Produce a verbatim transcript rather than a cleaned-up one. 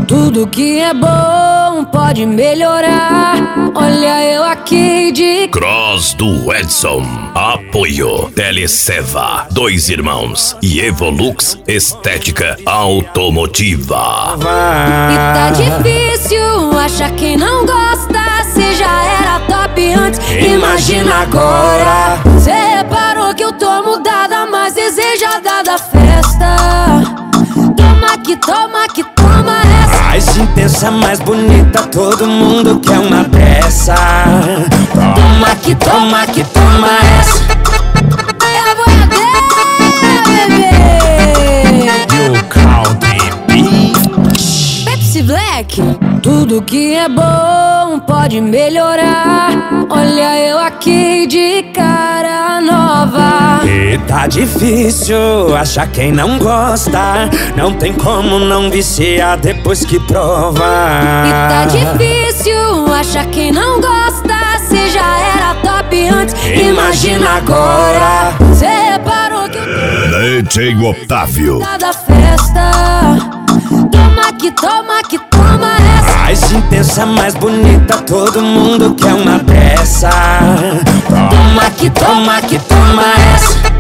Tudo que é bom pode melhorar. Olha eu aqui de Cross do Edson. Apoio Teleceva, Dois Irmãos e Evolux Estética Automotiva. E tá difícil achar quem não gosta. Cê já era top antes, imagina agora. Cê reparou que eu tô mudada, mas desejada da festa. Toma que toma que toma essa. Mais intensa, mais bonita, todo mundo quer uma dessa. Toma que toma que toma essa. Eu vou bebê. You country beef. Pepsi Black. Tudo que é bom pode melhorar. Olha eu aqui de cara nova. E tá difícil achar quem não gosta. Não tem como não viciar depois que prova. E tá difícil achar quem não gosta. Cê já era top antes, imagina agora. Cê reparou que eu D J Otávio. tô da festa. Toma que toma que toma essa. Mais intensa, mais bonita, todo mundo quer uma dessa. Toma que toma que toma essa.